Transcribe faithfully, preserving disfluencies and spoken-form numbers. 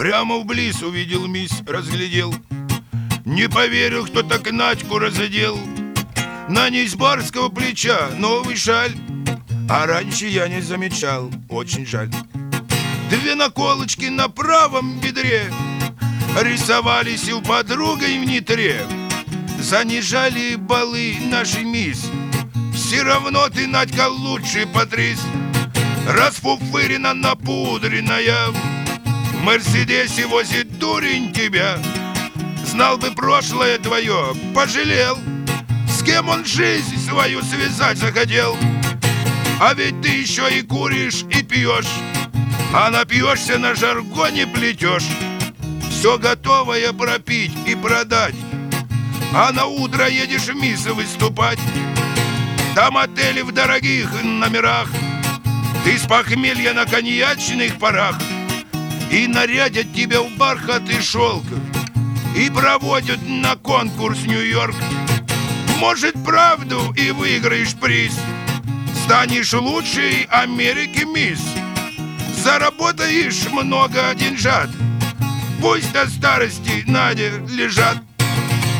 Прямо вблиз увидел мисс, разглядел. Не поверил, кто так Надьку разодел. На ней с барского плеча новый шаль, а раньше я не замечал, очень жаль. Две наколочки на правом бедре рисовались у подругой в нитре. Занижали балы нашей мисс. Все равно ты, Надька, лучший патрис. Расфуфырена, напудренная, в Мерседесе возит дурень тебя. Знал бы прошлое твое, пожалел, с кем он жизнь свою связать захотел. А ведь ты еще и куришь, и пьешь, а напьешься, на жаргоне плетешь. Все готовое пропить и продать, а на утро едешь в мисс выступать. Там отели в дорогих номерах, ты с похмелья на коньячных парах, и нарядят тебя в бархат и шелк, и проводят на конкурс Нью-Йорк. Может, правду и выиграешь приз, станешь лучшей Америки мисс. Заработаешь много деньжат, пусть до старости, Надя, лежат.